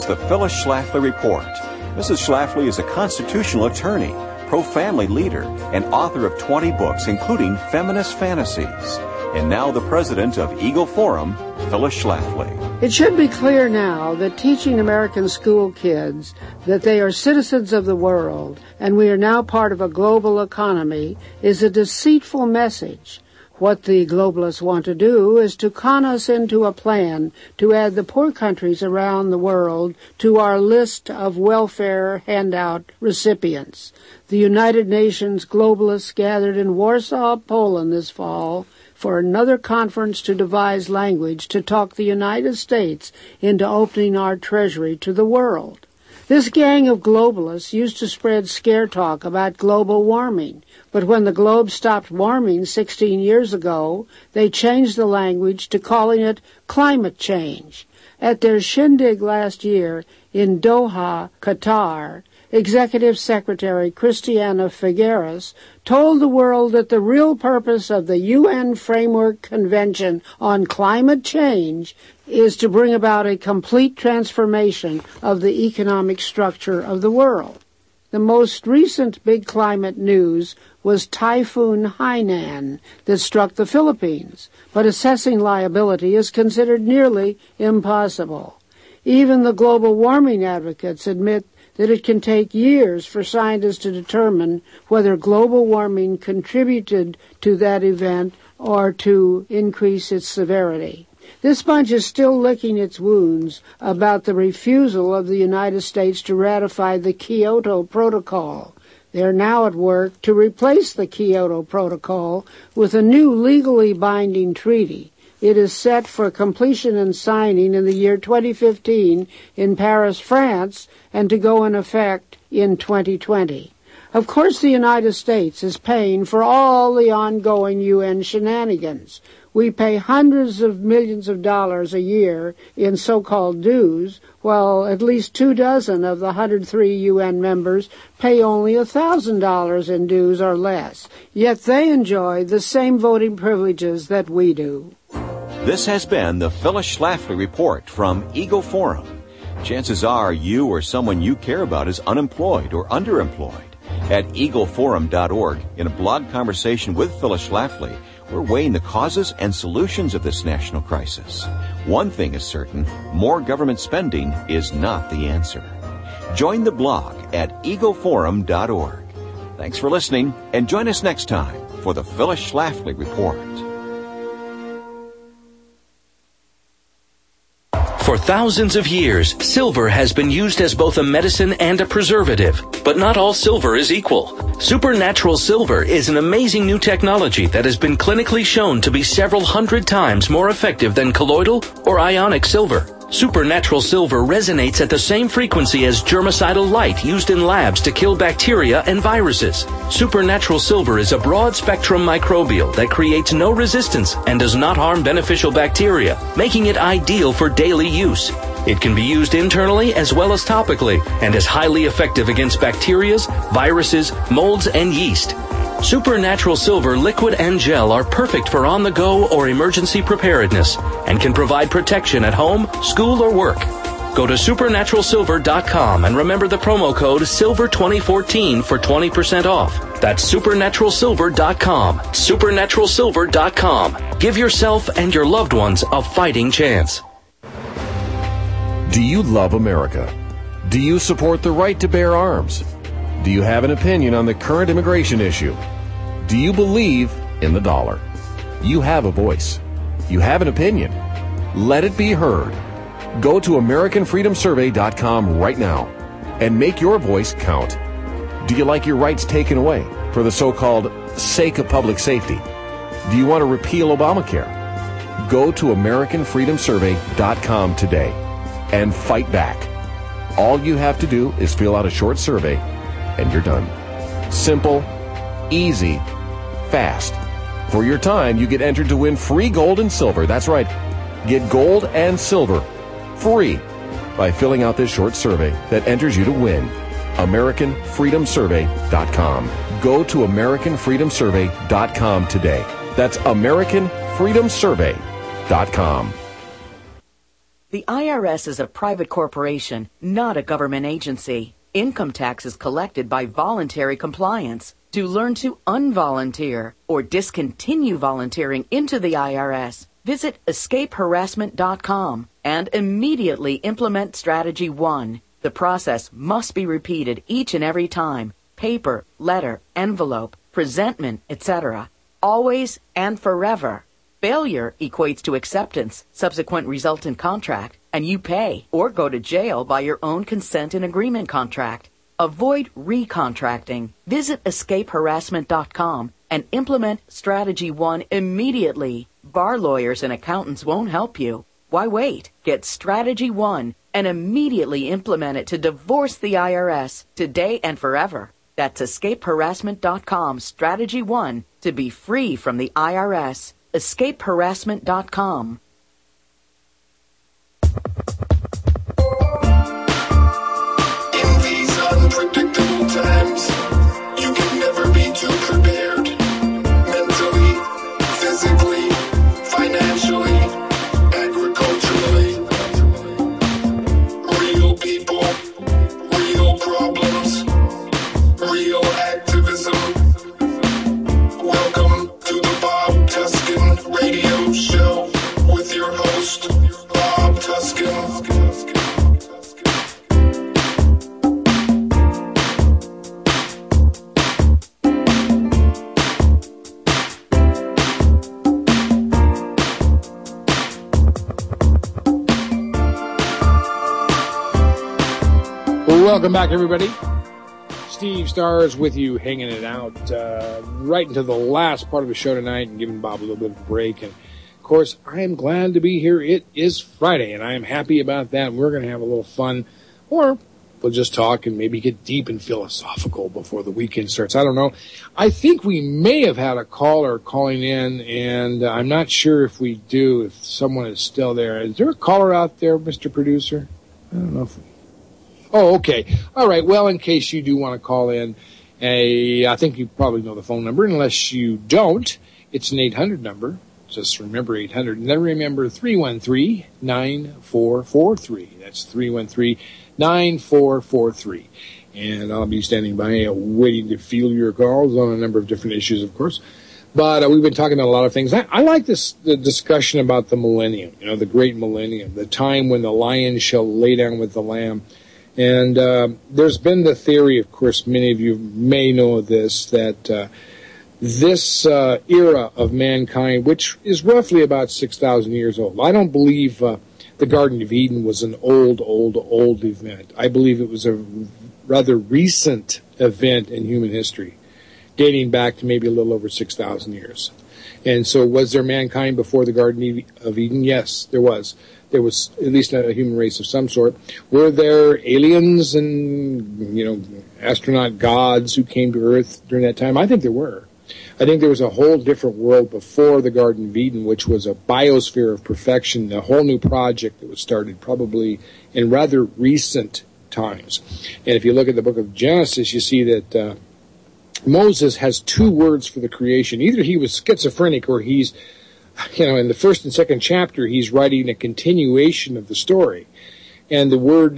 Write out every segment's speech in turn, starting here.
The Phyllis Schlafly Report. Mrs. Schlafly is a constitutional attorney, pro-family leader, and author of 20 books, including Feminist Fantasies. And now the president of Eagle Forum, Phyllis Schlafly. It should be clear now that teaching American school kids that they are citizens of the world and we are now part of a global economy is a deceitful message. What the globalists want to do is to con us into a plan to add the poor countries around the world to our list of welfare handout recipients. The United Nations globalists gathered in Warsaw, Poland this fall for another conference to devise language to talk the United States into opening our treasury to the world. This gang of globalists used to spread scare talk about global warming, but when the globe stopped warming 16 years ago, they changed the language to calling it climate change. At their shindig last year in Doha, Qatar, Executive Secretary Christiana Figueres told the world that the real purpose of the UN Framework Convention on Climate Change is to bring about a complete transformation of the economic structure of the world. The most recent big climate news was Typhoon Haiyan that struck the Philippines, but assessing liability is considered nearly impossible. Even the global warming advocates admit that it can take years for scientists to determine whether global warming contributed to that event or to increase its severity. This bunch is still licking its wounds about the refusal of the United States to ratify the Kyoto Protocol. They are now at work to replace the Kyoto Protocol with a new legally binding treaty. It is set for completion and signing in the year 2015 in Paris, France, and to go in effect in 2020. Of course, the United States is paying for all the ongoing UN shenanigans. We pay hundreds of millions of dollars a year in so-called dues, while at least 24 of the 103 UN members pay only $1,000 in dues or less. Yet they enjoy the same voting privileges that we do. This has been the Phyllis Schlafly Report from Eagle Forum. Chances are you or someone you care about is unemployed or underemployed. At eagleforum.org, in a blog conversation with Phyllis Schlafly, we're weighing the causes and solutions of this national crisis. One thing is certain, more government spending is not the answer. Join the blog at eagleforum.org. Thanks for listening, and join us next time for the Phyllis Schlafly Report. For thousands of years, silver has been used as both a medicine and a preservative. But not all silver is equal. Supernatural Silver is an amazing new technology that has been clinically shown to be several hundred times more effective than colloidal or ionic silver. Supernatural Silver resonates at the same frequency as germicidal light used in labs to kill bacteria and viruses. Supernatural Silver is a broad-spectrum microbial that creates no resistance and does not harm beneficial bacteria, making it ideal for daily use. It can be used internally as well as topically and is highly effective against bacteria, viruses, molds, and yeast. Supernatural Silver liquid and gel are perfect for on-the-go or emergency preparedness and can provide protection at home, school, or work. Go to supernaturalsilver.com and remember the promo code SILVER2014 for 20% off. That's supernaturalsilver.com. Supernaturalsilver.com. Give yourself and your loved ones a fighting chance. Do you love America? Do you support the right to bear arms? Do you have an opinion on the current immigration issue? Do you believe in the dollar? You have a voice. You have an opinion. Let it be heard. Go to AmericanFreedomSurvey.com right now and make your voice count. Do you like your rights taken away for the so-called sake of public safety? Do you want to repeal Obamacare? Go to AmericanFreedomSurvey.com today and fight back. All you have to do is fill out a short survey and you're done. Simple, easy, fast. For your time, you get entered to win free gold and silver. That's right. Get gold and silver free by filling out this short survey that enters you to win. AmericanFreedomSurvey.com. Go to AmericanFreedomSurvey.com today. That's AmericanFreedomSurvey.com. The IRS is a private corporation, not a government agency. Income tax is collected by voluntary compliance. To learn to unvolunteer or discontinue volunteering into the IRS, visit escapeharassment.com and immediately implement Strategy 1. The process must be repeated each and every time. Paper, letter, envelope, presentment, etc. Always and forever. Failure equates to acceptance, subsequent resultant contract, and you pay or go to jail by your own consent and agreement contract. Avoid recontracting. Visit escapeharassment.com and implement Strategy 1 immediately. Bar lawyers and accountants won't help you. Why wait? Get Strategy 1 and immediately implement it to divorce the IRS today and forever. That's escapeharassment.com, Strategy 1, to be free from the IRS. Escapeharassment.com. In these unpredictable times, you can never be too prepared. Mentally, physically, financially, agriculturally. Real people, real problems, real activism. Welcome to the Bob Tuskin Radio Show with your host, Bob Tuskin. Welcome back, everybody. Steve Stars with you, hanging it out right into the last part of the show tonight and giving Bob a little bit of a break. And, of course, I am glad to be here. It is Friday, and I am happy about that. We're going to have a little fun, or we'll just talk and maybe get deep and philosophical before the weekend starts. I don't know. I think we may have had a caller calling in, and I'm not sure if we do, if someone is still there. Is there a caller out there, Mr. Producer? I don't know if we... Oh, okay. All right. Well, in case you do want to call in, I think you probably know the phone number. Unless you don't, it's an 800 number. Just remember 800. And then remember 313-9443. That's 313-9443. And I'll be standing by waiting to field your calls on a number of different issues, of course. But we've been talking about a lot of things. I like the discussion about the millennium, the great millennium, the time when the lion shall lay down with the lamb. And there's been the theory, of course, many of you may know this, that this era of mankind, which is roughly about 6,000 years old, I don't believe the Garden of Eden was an old event. I believe it was a rather recent event in human history, dating back to maybe a little over 6,000 years. And so was there mankind before the Garden of Eden? Yes, there was. There was at least a human race of some sort. Were there aliens and, astronaut gods who came to Earth during that time? I think there were. I think there was a whole different world before the Garden of Eden, which was a biosphere of perfection, a whole new project that was started probably in rather recent times. And if you look at the book of Genesis, you see that Moses has two words for the creation. Either he was schizophrenic or he's, in the first and second chapter, he's writing a continuation of the story. And the word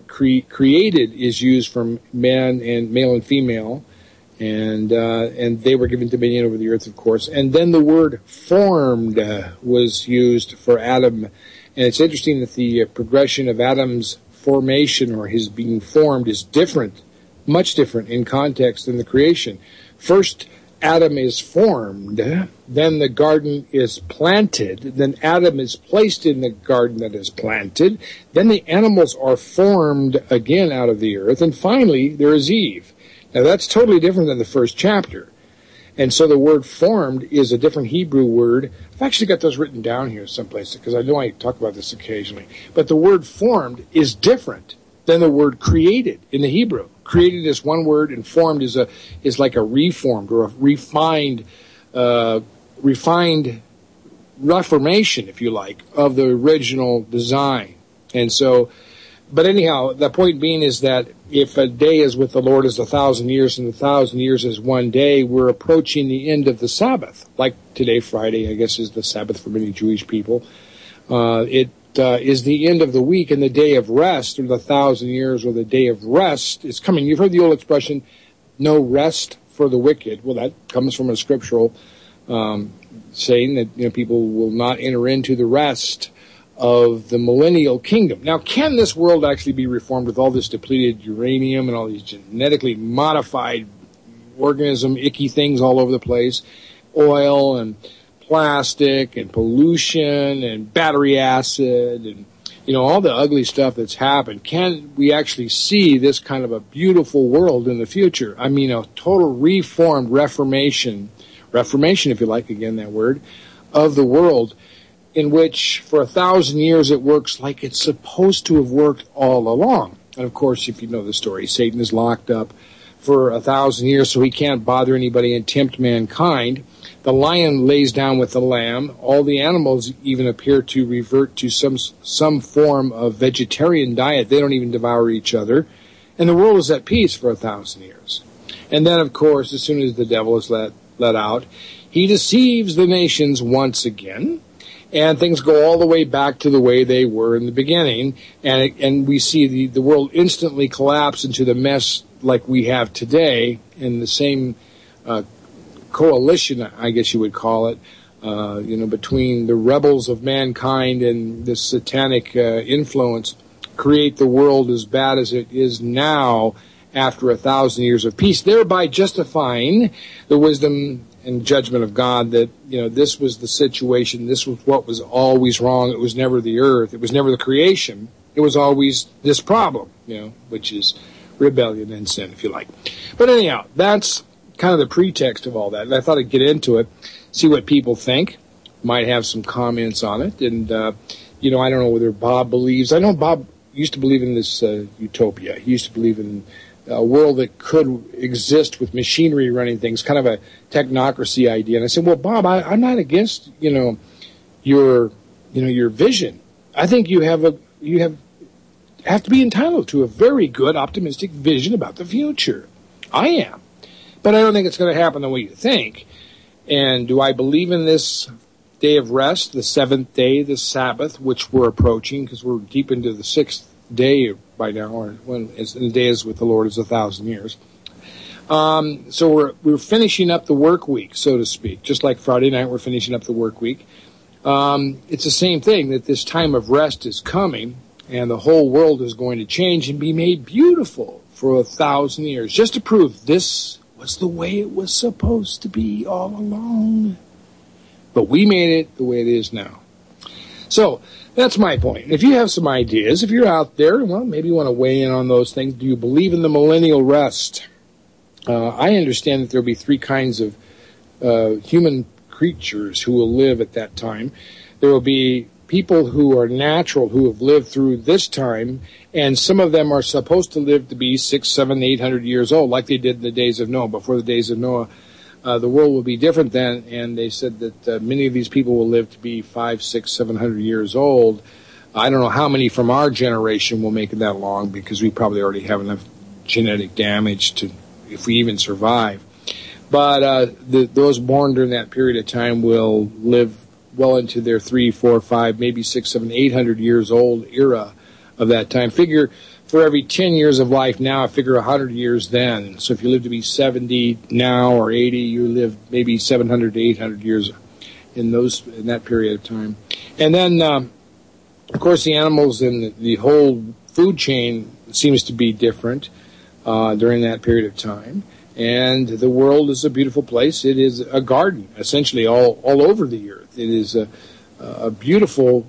created is used for man and male and female. And they were given dominion over the earth, of course. And then the word formed was used for Adam. And it's interesting that the progression of Adam's formation or his being formed is different, much different in context than the creation. First, Adam is formed, then the garden is planted, then Adam is placed in the garden that is planted, then the animals are formed again out of the earth, and finally there is Eve. Now that's totally different than the first chapter. And so the word formed is a different Hebrew word. I've actually got those written down here someplace because I know I talk about this occasionally. But the word formed is different than the word created in the Hebrew. Created is one word, and formed is like a reformed or a refined reformation, if you like, of the original design. And so, but anyhow, the point being is that if a day is with the Lord as 1,000 years, and 1,000 years is one day, we're approaching the end of the Sabbath. Like today, Friday, I guess, is the Sabbath for many Jewish people. It is the end of the week and the day of rest, or the 1,000 years, or the day of rest is coming. You've heard the old expression, no rest for the wicked. Well, that comes from a scriptural saying that people will not enter into the rest of the millennial kingdom. Now, can this world actually be reformed with all this depleted uranium and all these genetically modified icky things all over the place, oil and plastic and pollution and battery acid and all the ugly stuff that's happened? Can we actually see this kind of a beautiful world in the future? I mean, a total reformed reformation if you like, again, that word, of the world, in which for 1,000 years it works like it's supposed to have worked all along. And of course, if you know the story, Satan is locked up for 1,000 years so he can't bother anybody and tempt mankind. The lion lays down with the lamb. All the animals even appear to revert to some form of vegetarian diet. They don't even devour each other. And the world is at peace for 1,000 years. And then, of course, as soon as the devil is let out, he deceives the nations once again. And things go all the way back to the way they were in the beginning. And we see the world instantly collapse into the mess like we have today, in the same coalition, I guess you would call it, between the rebels of mankind and this satanic influence, create the world as bad as it is now after 1,000 years of peace, thereby justifying the wisdom and judgment of God that, this was the situation, this was what was always wrong. It was never the earth, it was never the creation, it was always this problem, which is rebellion and sin, if you like. But anyhow, that's kind of the pretext of all that. And I thought I'd get into it, see what people think, might have some comments on it. And, I don't know whether Bob believes. I know Bob used to believe in this utopia. He used to believe in a world that could exist with machinery running things, kind of a technocracy idea. And I said, well, Bob, I'm not against, your vision. I think you have to be entitled to a very good, optimistic vision about the future. I am. But I don't think it's going to happen the way you think. And do I believe in this day of rest, the seventh day, the Sabbath, which we're approaching, because we're deep into the sixth day by now, or when the day is with the Lord is 1,000 years. So we're finishing up the work week, so to speak. Just like Friday night, we're finishing up the work week. It's the same thing, that this time of rest is coming, and the whole world is going to change and be made beautiful for 1,000 years, just to prove this was the way it was supposed to be all along. But we made it the way it is now. So that's my point. If you have some ideas, if you're out there, well, maybe you want to weigh in on those things. Do you believe in the millennial rest? I understand that there will be three kinds of human creatures who will live at that time. There will be people who are natural, who have lived through this time, and some of them are supposed to live to be 600, 700, 800 years old, like they did in the days of Noah. Before the days of Noah, the world will be different then, and they said that many of these people will live to be 500, 600, 700 years old. I don't know how many from our generation will make it that long, because we probably already have enough genetic damage to, if we even survive. But those born during that period of time will live well into their 300, 400, 500, maybe 600, 700, 800 years old era of that time. Figure for every 10 years of life now, I figure 100 years then. So if you live to be 70 now or 80, you live maybe 700 to 800 years in that period of time. And then, of course, the animals and the whole food chain seems to be different during that period of time. And the world is a beautiful place. It is a garden, essentially, all over the earth. It is a beautiful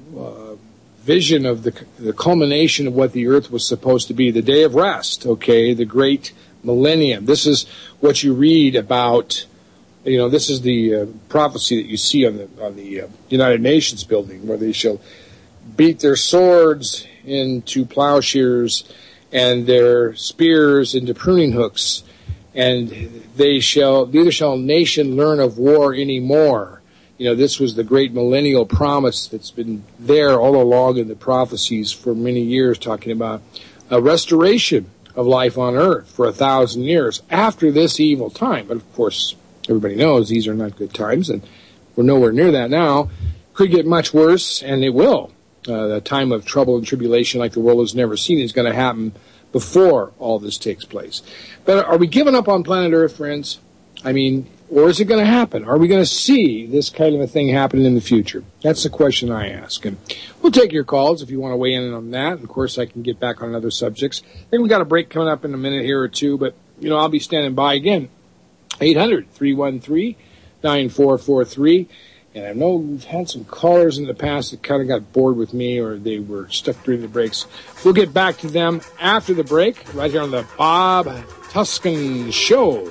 vision of the culmination of what the earth was supposed to be, the day of rest, okay, the great millennium. This is what you read about, this is the prophecy that you see on the United Nations building, where they shall beat their swords into plowshares and their spears into pruning hooks, and neither shall nation learn of war anymore. This was the great millennial promise that's been there all along in the prophecies for many years, talking about a restoration of life on earth for 1,000 years after this evil time. But of course, everybody knows these are not good times, and we're nowhere near that now. Could get much worse, and it will. the time of trouble and tribulation like the world has never seen is going to happen before all this takes place. But are we giving up on planet Earth, friends? I mean, or is it going to happen? Are we going to see this kind of a thing happening in the future? That's the question I ask. And we'll take your calls if you want to weigh in on that. And of course, I can get back on other subjects. I think we got a break coming up in a minute here or two, but, I'll be standing by again. 800-313-9443. And I know we've had some callers in the past that kind of got bored with me or they were stuck during the breaks. We'll get back to them after the break, right here on the Bob Tuskin Show.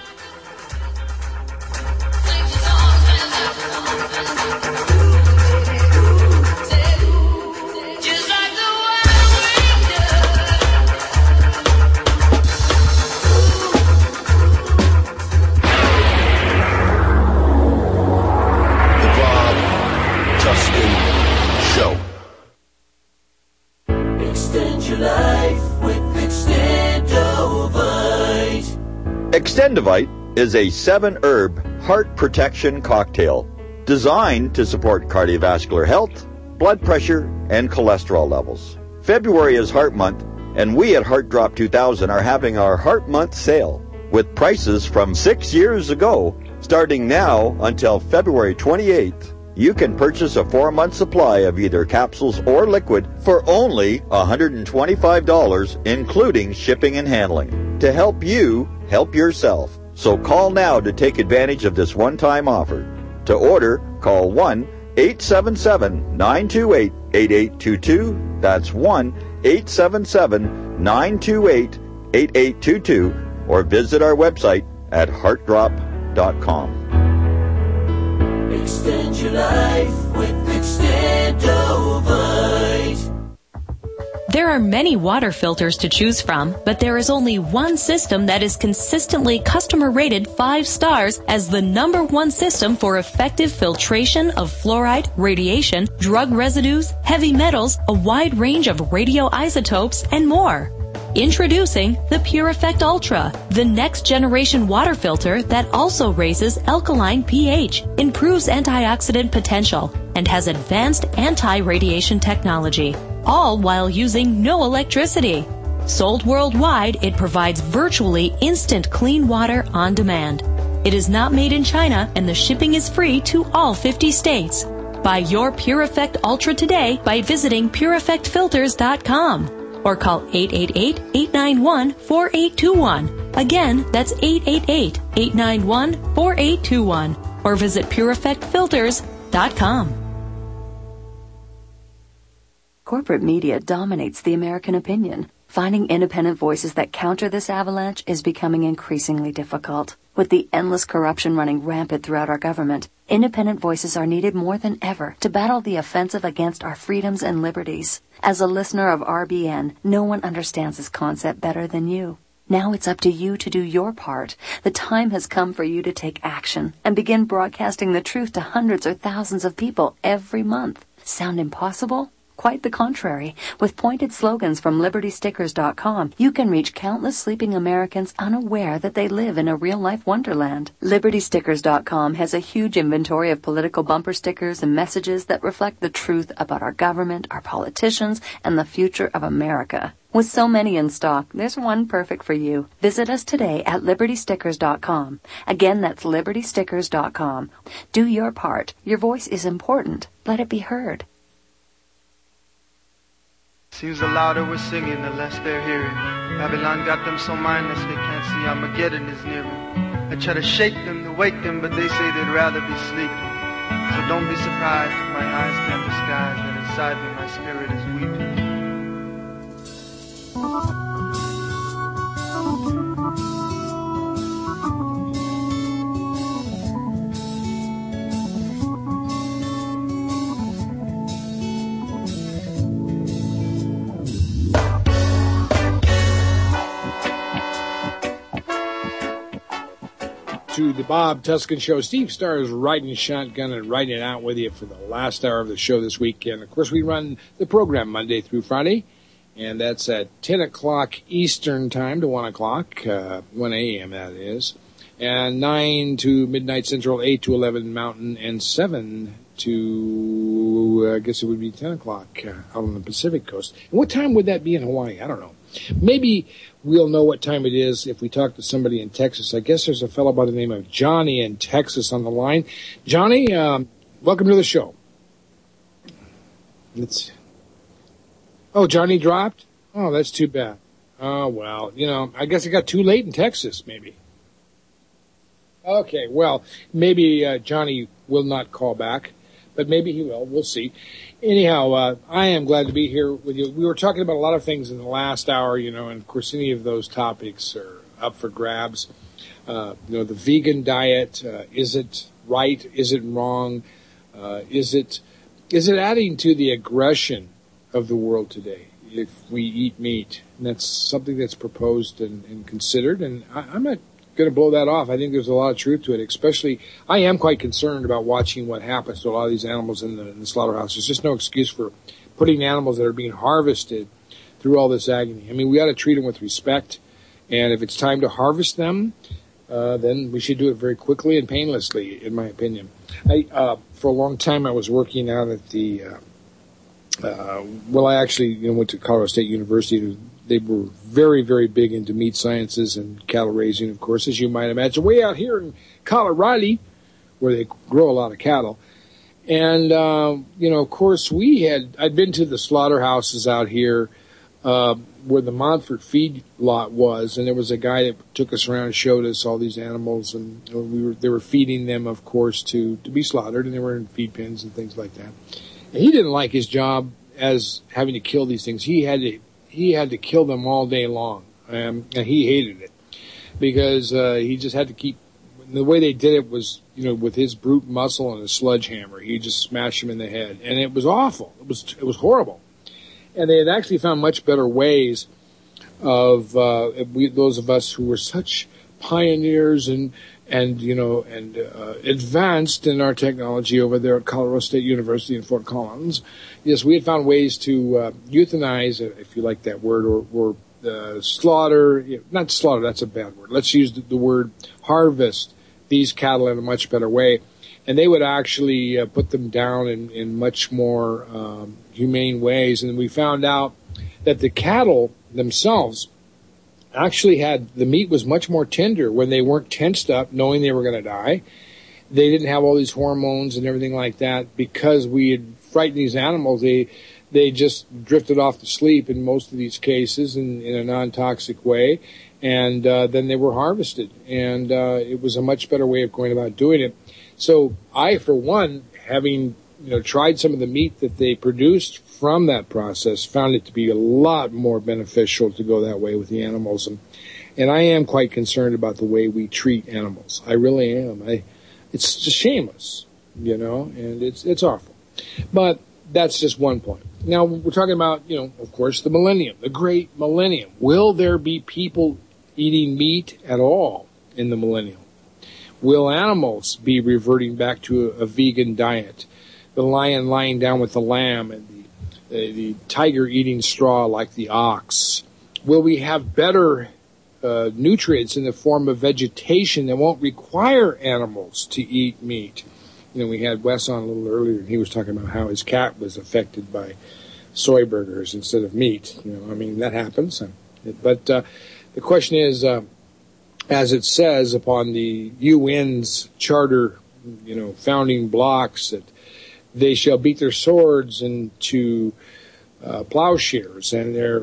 Extendivite is a 7-herb heart protection cocktail designed to support cardiovascular health, blood pressure, and cholesterol levels. February is Heart Month, and we at Heart Drop 2000 are having our Heart Month sale with prices from 6 years ago. Starting now until February 28th, you can purchase a 4-month supply of either capsules or liquid for only $125, including shipping and handling, to help you help yourself. So call now to take advantage of this one-time offer. To order, call 1-877-928-8822. That's 1-877-928-8822. Or visit our website at heartdrop.com. Extend your life with Extendovite. There are many water filters to choose from, but there is only one system that is consistently customer rated 5 stars as the #1 system for effective filtration of fluoride, radiation, drug residues, heavy metals, a wide range of radioisotopes, and more. Introducing the Pure Effect Ultra, the next generation water filter that also raises alkaline pH, improves antioxidant potential, and has advanced anti-radiation technology, all while using no electricity. Sold worldwide, it provides virtually instant clean water on demand. It is not made in China, and the shipping is free to all 50 states. Buy your Pure Effect Ultra today by visiting pureeffectfilters.com. Or call 888-891-4821. Again, that's 888-891-4821. Or visit pureeffectfilters.com. Corporate media dominates the American opinion. Finding independent voices that counter this avalanche is becoming increasingly difficult. With the endless corruption running rampant throughout our government, independent voices are needed more than ever to battle the offensive against our freedoms and liberties. As a listener of RBN, no one understands this concept better than you. Now it's up to you to do your part. The time has come for you to take action and begin broadcasting the truth to hundreds or thousands of people every month. Sound impossible? Quite the contrary. With pointed slogans from LibertyStickers.com, you can reach countless sleeping Americans unaware that they live in a real-life wonderland. LibertyStickers.com has a huge inventory of political bumper stickers and messages that reflect the truth about our government, our politicians, and the future of America. With so many in stock, there's one perfect for you. Visit us today at LibertyStickers.com. Again, that's LibertyStickers.com. Do your part. Your voice is important. Let it be heard. Seems the louder we're singing, the less they're hearing. Babylon got them so mindless they can't see Armageddon is near them. I try to shake them, to wake them, but they say they'd rather be sleeping. So don't be surprised if my eyes can't disguise that inside me my spirit is weeping. To the Bob Tuskin Show. Steve Starr is riding shotgun and riding it out with you for the last hour of the show this week. And, of course, we run the program Monday through Friday, and that's at 10 o'clock Eastern Time to 1 o'clock, 1 a.m. that is, and 9 to midnight Central, 8 to 11 Mountain, and 7 to, I guess it would be 10 o'clock out on the Pacific coast. And what time would that be in Hawaii? I don't know. Maybe we'll know what time it is if we talk to somebody in Texas. I guess there's a fellow by the name of Johnny in Texas on the line. Johnny, welcome to the show. Oh, Johnny dropped? Oh, that's too bad. Oh, well, I guess it got too late in Texas, maybe. Okay, well, maybe Johnny will not call back, but maybe he will. We'll see. Anyhow, I am glad to be here with you. We were talking about a lot of things in the last hour, and of course any of those topics are up for grabs. The vegan diet, is it right? Is it wrong? Is it adding to the aggression of the world today if we eat meat? And that's something that's proposed and considered, and I'm not going to blow that off. I think there's a lot of truth to it, especially I am quite concerned about watching what happens to a lot of these animals in the slaughterhouse. There's just no excuse for putting animals that are being harvested through all this agony. I mean, we ought to treat them with respect, and if it's time to harvest them, then we should do it very quickly and painlessly, in my opinion. For a long time, I was working out at the I actually went to Colorado State University. They were very, very big into meat sciences and cattle raising, of course, as you might imagine, way out here in Colorado, where they grow a lot of cattle. And, of course, I'd been to the slaughterhouses out here where the Montfort feed lot was, and there was a guy that took us around and showed us all these animals, and they were feeding them, of course, to be slaughtered, and they were in feed pens and things like that. And he didn't like his job as having to kill these things. He had to kill them all day long, and he hated it because he just had to keep. The way they did it was, with his brute muscle and a sledgehammer, he just smashed him in the head, and it was awful. It was horrible, and they had actually found much better ways of those of us who were such pioneers and advanced in our technology over there at Colorado State University in Fort Collins. Yes, we had found ways to euthanize, if you like that word, or slaughter. Not slaughter, that's a bad word. Let's use the word harvest these cattle in a much better way. And they would actually put them down in much more humane ways. And we found out that the cattle themselves actually the meat was much more tender when they weren't tensed up knowing they were going to die. They didn't have all these hormones and everything like that because we had frightened these animals. They just drifted off to sleep in most of these cases in a non-toxic way. And then they were harvested. And it was a much better way of going about doing it. So I, for one, having tried some of the meat that they produced from that process, found it to be a lot more beneficial to go that way with the animals. And I am quite concerned about the way we treat animals. I really am. It's just shameless, and it's awful. But that's just one point. Now, we're talking about, of course, the millennium, the great millennium. Will there be people eating meat at all in the millennium? Will animals be reverting back to a vegan diet? The lion lying down with the lamb and the tiger eating straw like the ox? Will we have better nutrients in the form of vegetation that won't require animals to eat meat? We had Wes on a little earlier, and he was talking about how his cat was affected by soy burgers instead of meat. That happens. But the question is, as it says upon the UN's charter, founding blocks, that they shall beat their swords into plowshares and their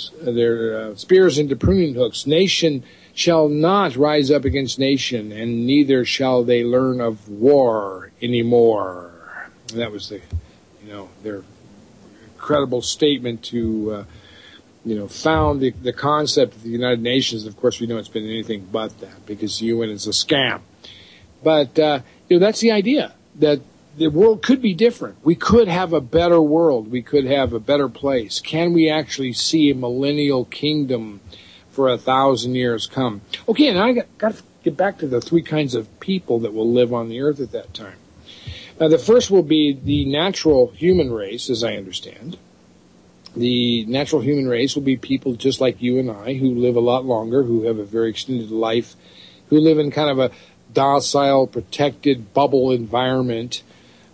spears into pruning hooks. Nation shall not rise up against nation, and neither shall they learn of war anymore. And that was their incredible statement to found the concept of the United Nations. Of course, we know it's been anything but that because the UN is a scam. But that's the idea, that the world could be different. We could have a better world. We could have a better place. Can we actually see a millennial kingdom for 1,000 years come? Okay, and I got to get back to the three kinds of people that will live on the earth at that time. Now, the first will be the natural human race, as I understand. The natural human race will be people just like you and I, who live a lot longer, who have a very extended life, who live in kind of a docile, protected bubble environment,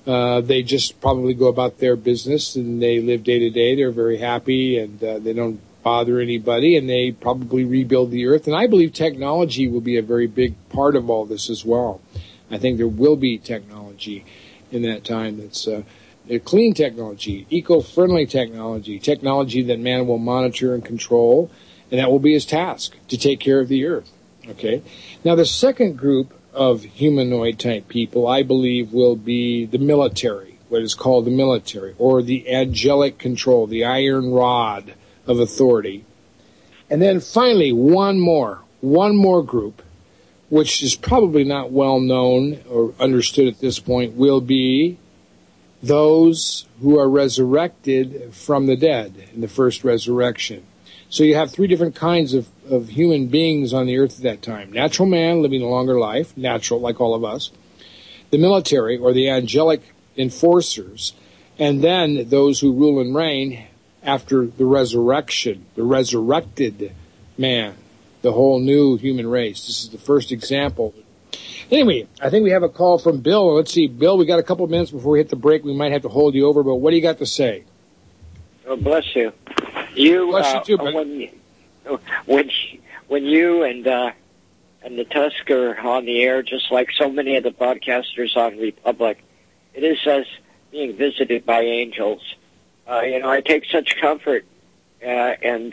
They just probably go about their business and they live day to day. They're very happy and they don't bother anybody, and they probably rebuild the earth. And I believe technology will be a very big part of all this as well. I think there will be technology in that time that's clean technology, eco-friendly technology, technology that man will monitor and control, and that will be his task, to take care of the earth. Okay. Now, the second group of humanoid-type people, I believe, will be the military, what is called the military, or the angelic control, the iron rod of authority. And then finally, one more group, which is probably not well known or understood at this point, will be those who are resurrected from the dead in the first resurrection. So you have three different kinds of human beings on the earth at that time. Natural man living a longer life, natural like all of us. The military or the angelic enforcers. And then those who rule and reign after the resurrection, the resurrected man, the whole new human race. This is the first example. Anyway, I think we have a call from Bill. Let's see, Bill, we got a couple of minutes before we hit the break. We might have to hold you over, but what do you got to say? Oh, bless you. Bless you too, buddy. When you and the Tusk are on the air, just like so many of the broadcasters on Republic, it is us being visited by angels. I take such comfort and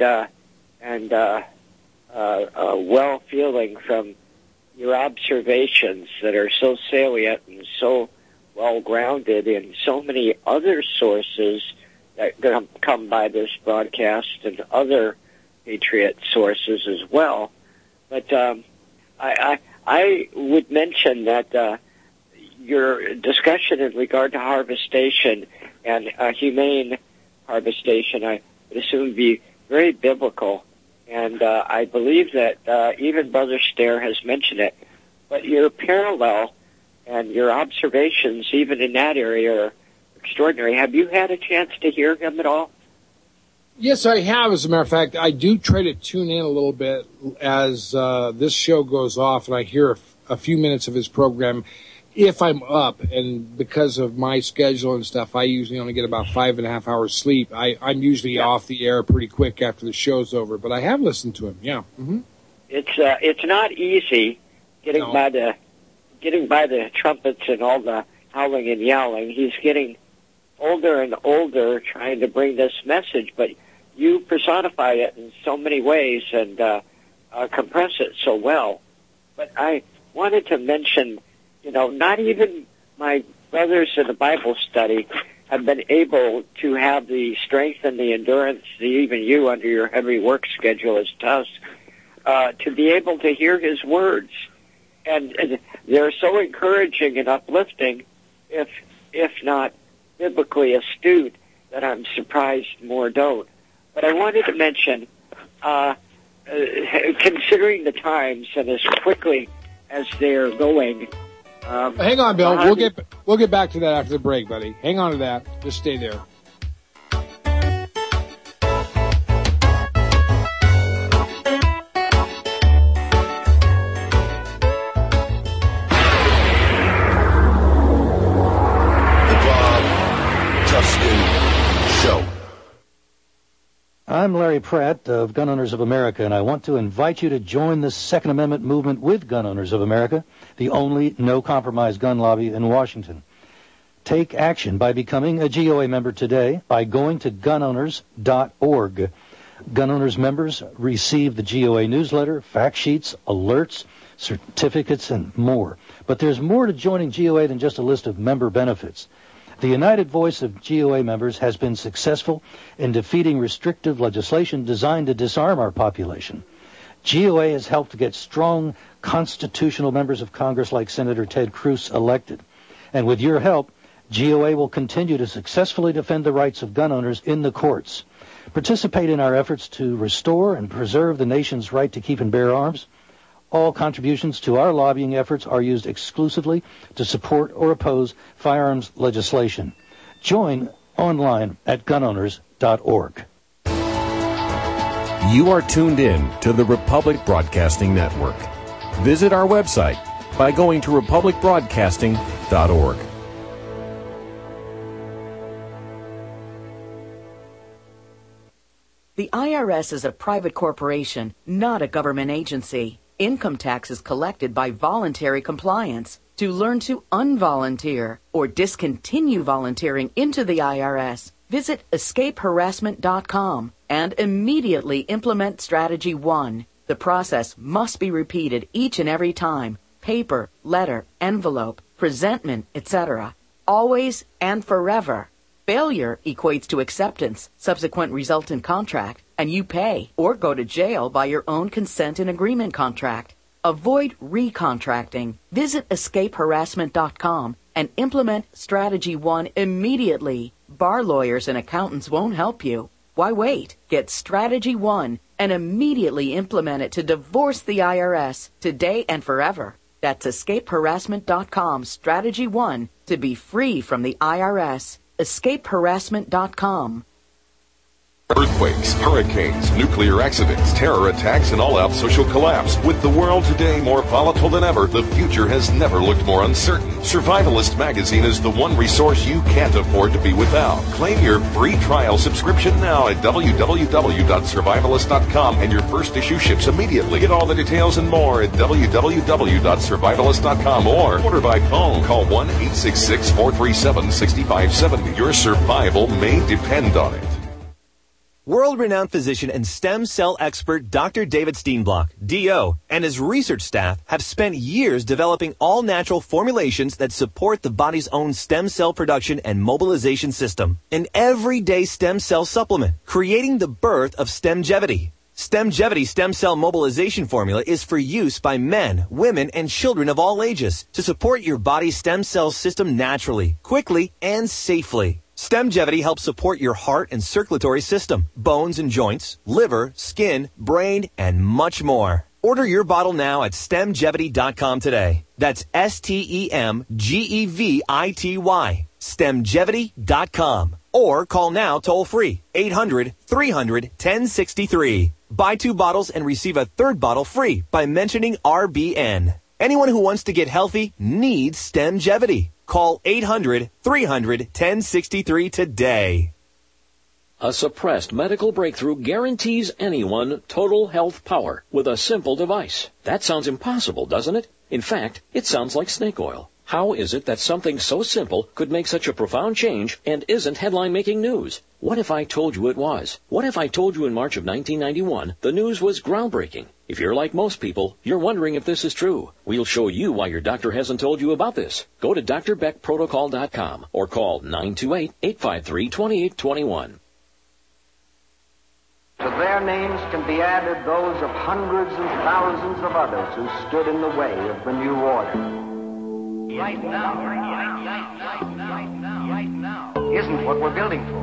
well feeling from your observations that are so salient and so well grounded in so many other sources that come by this broadcast and other Patriot sources as well. But I would mention that your discussion in regard to harvestation and humane harvestation, I would assume, be very biblical. And I believe that even Brother Stair has mentioned it. But your parallel and your observations, even in that area, are extraordinary. Have you had a chance to hear him at all? Yes, I have. As a matter of fact, I do try to tune in a little bit as this show goes off, and I hear a few minutes of his program if I'm up. And because of my schedule and stuff, I usually only get about 5.5 hours sleep. I'm usually off the air pretty quick after the show's over, but I have listened to him. Yeah. Mm-hmm. It's not easy getting by the trumpets and all the howling and yelling. He's getting older and older trying to bring this message, but you personify it in so many ways and compress it so well. But I wanted to mention, not even my brothers in the Bible study have been able to have the strength and the endurance, even you under your heavy work schedule as Tusk, to be able to hear his words. And they're so encouraging and uplifting, if not biblically astute, that I'm surprised more don't. But I wanted to mention, considering the times and as quickly as they're going. Hang on, Bill. We'll get back to that after the break, buddy. Hang on to that. Just stay there. I'm Larry Pratt of Gun Owners of America, and I want to invite you to join the Second Amendment movement with Gun Owners of America, the only no-compromise gun lobby in Washington. Take action by becoming a GOA member today by going to gunowners.org. Gun Owners members receive the GOA newsletter, fact sheets, alerts, certificates, and more. But there's more to joining GOA than just a list of member benefits. The united voice of GOA members has been successful in defeating restrictive legislation designed to disarm our population. GOA has helped to get strong constitutional members of Congress like Senator Ted Cruz elected. And with your help, GOA will continue to successfully defend the rights of gun owners in the courts. Participate in our efforts to restore and preserve the nation's right to keep and bear arms. All contributions to our lobbying efforts are used exclusively to support or oppose firearms legislation. Join online at gunowners.org. You are tuned in to the Republic Broadcasting Network. Visit our website by going to republicbroadcasting.org. The IRS is a private corporation, not a government agency. Income tax is collected by voluntary compliance. To learn to unvolunteer or discontinue volunteering into the IRS, visit escapeharassment.com and immediately implement Strategy 1. The process must be repeated each and every time. Paper, letter, envelope, presentment, etc. Always and forever. Failure equates to acceptance, subsequent resultant contract, and you pay or go to jail by your own consent and agreement contract. Avoid recontracting. Visit escapeharassment.com and implement Strategy 1 immediately. Bar lawyers and accountants won't help you. Why wait? Get Strategy 1 and immediately implement it to divorce the IRS today and forever. That's escapeharassment.com, Strategy 1, to be free from the IRS. escapeharassment.com. Earthquakes, hurricanes, nuclear accidents, terror attacks, and all-out social collapse. With the world today more volatile than ever, the future has never looked more uncertain. Survivalist magazine is the one resource you can't afford to be without. Claim your free trial subscription now at www.survivalist.com, and your first issue ships immediately. Get all the details and more at www.survivalist.com or order by phone. Call 1-866-437-6570. Your survival may depend on it. World-renowned physician and stem cell expert Dr. David Steenblock, D.O., and his research staff have spent years developing all-natural formulations that support the body's own stem cell production and mobilization system. An everyday stem cell supplement, creating the birth of Stemgevity. Stemgevity stem cell mobilization formula is for use by men, women, and children of all ages to support your body's stem cell system naturally, quickly, and safely. Stemgevity helps support your heart and circulatory system, bones and joints, liver, skin, brain, and much more. Order your bottle now at stemgevity.com today. That's STEMGEVITY. Stemgevity.com. Or call now toll free, 800-300-1063. Buy 2 bottles and receive a 3rd bottle free by mentioning RBN. Anyone who wants to get healthy needs Stemgevity. Call 800-300-1063 today. A suppressed medical breakthrough guarantees anyone total health power with a simple device. That sounds impossible, doesn't it? In fact, it sounds like snake oil. How is it that something so simple could make such a profound change and isn't headline-making news? What if I told you it was? What if I told you in March of 1991 the news was groundbreaking? If you're like most people, you're wondering if this is true. We'll show you why your doctor hasn't told you about this. Go to drbeckprotocol.com or call 928-853-2821. To their names can be added those of hundreds and thousands of others who stood in the way of the new order. Right now isn't what we're building for.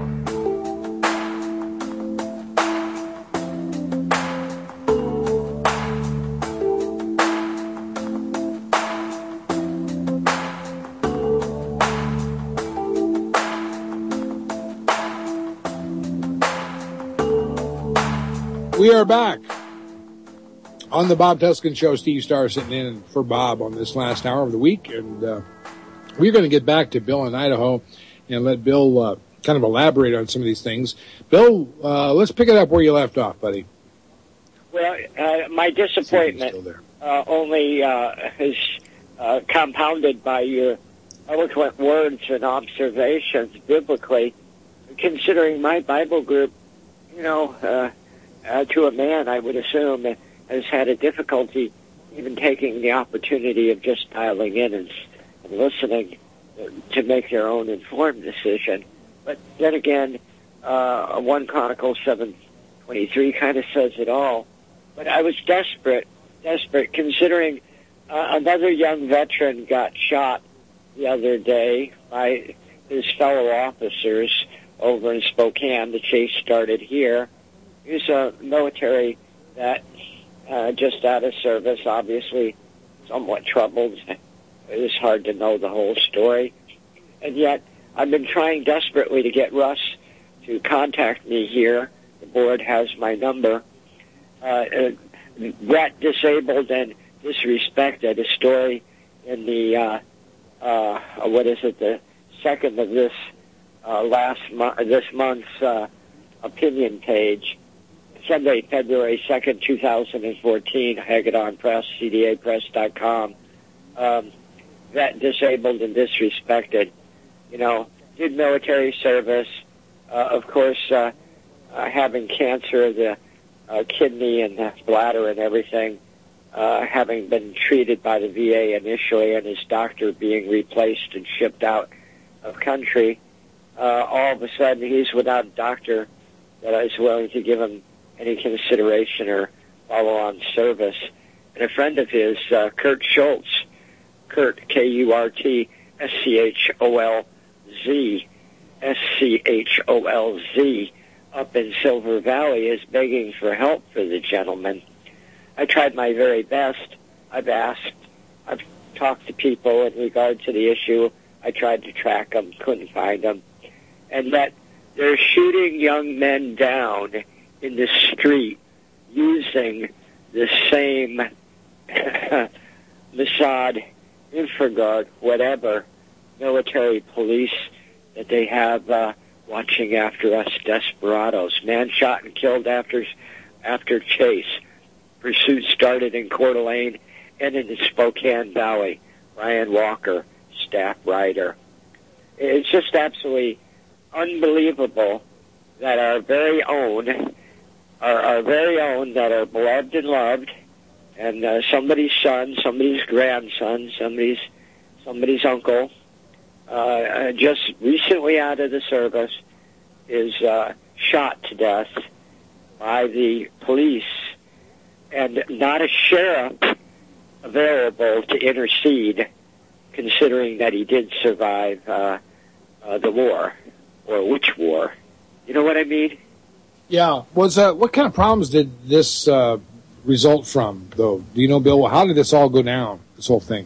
We are back on the Bob Tuskin Show. Steve Starr sitting in for Bob on this last hour of the week, and we're going to get back to Bill in Idaho and let Bill kind of elaborate on some of these things. Bill, let's pick it up where you left off, buddy. Well, my disappointment only is compounded by your eloquent words and observations biblically, considering my Bible group, to a man, I would assume, has had a difficulty even taking the opportunity of just dialing in and listening to make their own informed decision. But then again, 1 Chronicles 7:23 kind of says it all. But I was desperate, considering another young veteran got shot the other day by his fellow officers over in Spokane. The chase started here. He's a military that just out of service, obviously somewhat troubled. It is hard to know the whole story. And yet, I've been trying desperately to get Russ to contact me here. The board has my number. Brett disabled and disrespected, a story in the, the second of this this month's opinion page. Sunday, February 2nd, 2014, Hagedorn Press, cdapress.com. That disabled and disrespected, did military service, of course, having cancer of the kidney and the bladder and everything, having been treated by the VA initially and his doctor being replaced and shipped out of country, all of a sudden he's without a doctor that is willing to give him any consideration or follow-on service. And a friend of his, Kurt Schultz, Kurt, K-U-R-T, S-C-H-O-L-Z, S-C-H-O-L-Z, up in Silver Valley, is begging for help for the gentleman. I tried my very best. I've talked to people in regard to the issue. I tried to track them, couldn't find them. And that they're shooting young men down in the street using the same Mossad, Infraguard, whatever, military police that they have watching after us desperados. Man shot and killed after chase. Pursuit started in Coeur d'Alene and in the Spokane Valley. Ryan Walker, staff writer. It's just absolutely unbelievable that our very own that are beloved and loved, and somebody's son, somebody's grandson, somebody's uncle, just recently out of the service, is shot to death by the police, and not a sheriff available to intercede, considering that he did survive the war, or which war? You know what I mean? Yeah. What kind of problems did this result from, though? Do you know, Bill? How did this all go down, this whole thing?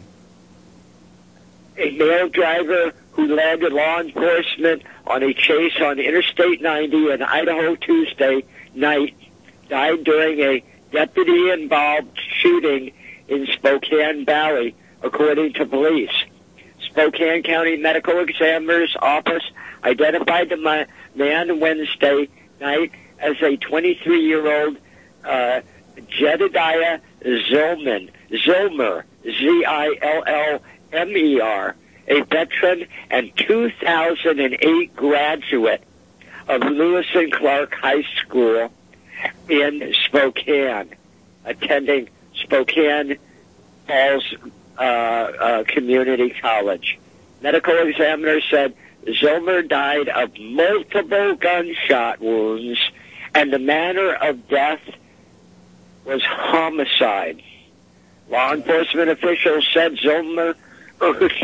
A male driver who led law enforcement on a chase on Interstate 90 in Idaho Tuesday night died during a deputy-involved shooting in Spokane Valley, according to police. Spokane County Medical Examiner's Office identified the man Wednesday night as a 23-year-old Jedediah Zillmer, Z-I-L-L-M-E-R, a veteran and 2008 graduate of Lewis and Clark High School in Spokane, attending Spokane Falls Community College. Medical examiner said Zillmer died of multiple gunshot wounds, and the manner of death was homicide. Law enforcement officials said Zillmer earned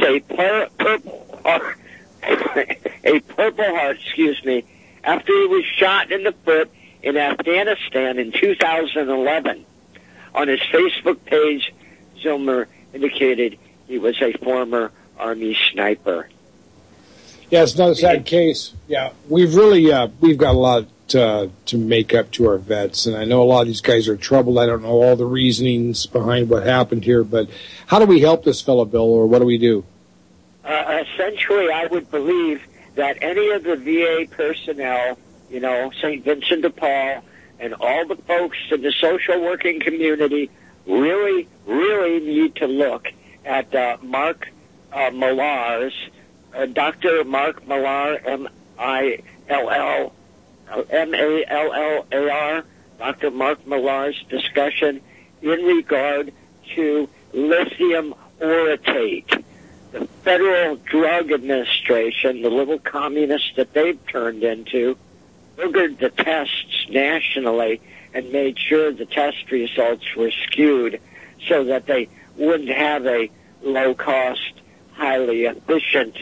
a Purple Heart, after he was shot in the foot in Afghanistan in 2011. On his Facebook page, Zillmer indicated he was a former Army sniper. Yeah, it's another sad case. Yeah, we've got a lot to make up to our vets, and I know a lot of these guys are troubled. I don't know all the reasonings behind what happened here, but how do we help this fellow, Bill, or what do we do? Essentially, I would believe that any of the VA personnel, St. Vincent de Paul, and all the folks in the social working community really, really need to look at Mark Millar's, Dr. Mark Millar, M-A-L-L-M-A-L-L-A-R, Dr. Mark Millar's discussion in regard to lithium orotate. The Federal Drug Administration, the little communists that they've turned into, ordered the tests nationally and made sure the test results were skewed so that they wouldn't have a low-cost, highly efficient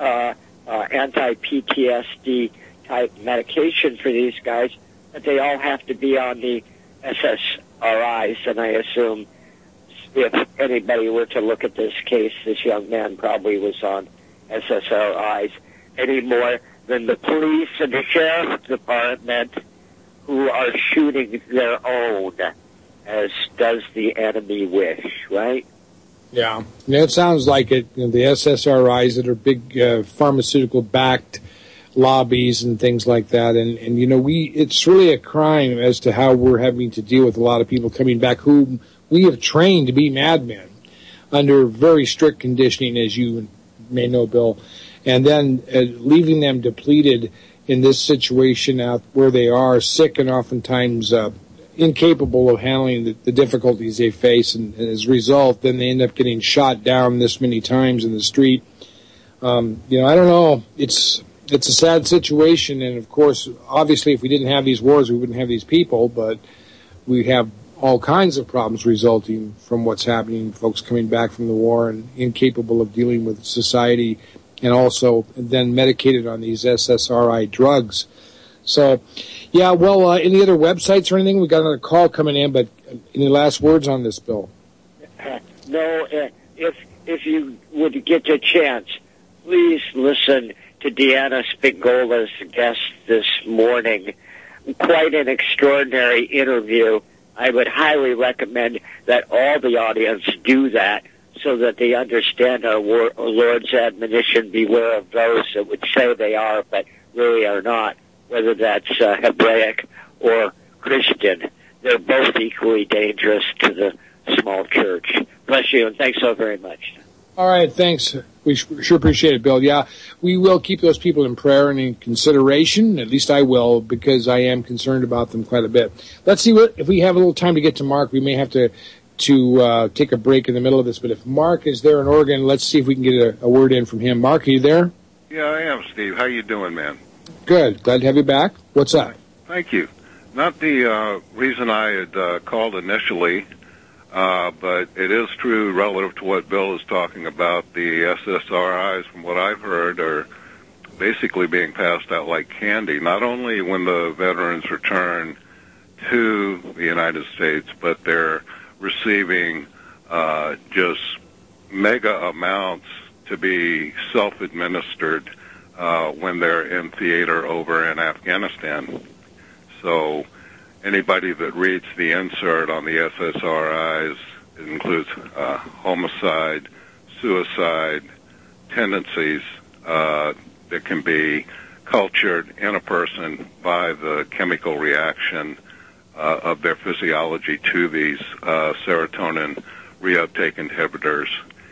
anti-PTSD type medication for these guys, but they all have to be on the SSRIs, and I assume if anybody were to look at this case, this young man probably was on SSRIs any more than the police and the sheriff's department, who are shooting their own, as does the enemy wish, right? Yeah, it sounds like it. The SSRIs that are big pharmaceutical-backed lobbies and things like that. And it's really a crime as to how we're having to deal with a lot of people coming back who we have trained to be madmen under very strict conditioning, as you may know, Bill, and then leaving them depleted in this situation out where they are, sick and oftentimes incapable of handling the difficulties they face, and as a result, then they end up getting shot down this many times in the street. I don't know. It's a sad situation, and of course, obviously, if we didn't have these wars, we wouldn't have these people, but we have all kinds of problems resulting from what's happening, folks coming back from the war and incapable of dealing with society, and also then medicated on these SSRI drugs. So, yeah, well, any other websites or anything? We got another call coming in, but any last words on this, Bill? No, if you would get a chance, please listen to Deanna Spingola's guest this morning. Quite an extraordinary interview. I would highly recommend that all the audience do that so that they understand our Lord's admonition, beware of those that would say they are but really are not, whether that's Hebraic or Christian. They're both equally dangerous to the small church. Bless you, and thanks so very much. All right, thanks. We sure appreciate it, Bill. Yeah, we will keep those people in prayer and in consideration. At least I will, because I am concerned about them quite a bit. Let's see if we have a little time to get to Mark. We may have to take a break in the middle of this. But if Mark is there in Oregon, let's see if we can get a word in from him. Mark, are you there? Yeah, I am, Steve. How you doing, man? Good. Glad to have you back. What's up? Thank you. Not the reason I had called initially, but it is true relative to what Bill is talking about. The SSRIs, from what I've heard, are basically being passed out like candy, not only when the veterans return to the United States, but they're receiving just mega amounts to be self-administered when they're in theater over in Afghanistan. So anybody that reads the insert on the SSRIs, it includes homicide, suicide, tendencies that can be cultured in a person by the chemical reaction of their physiology to these serotonin reuptake inhibitors.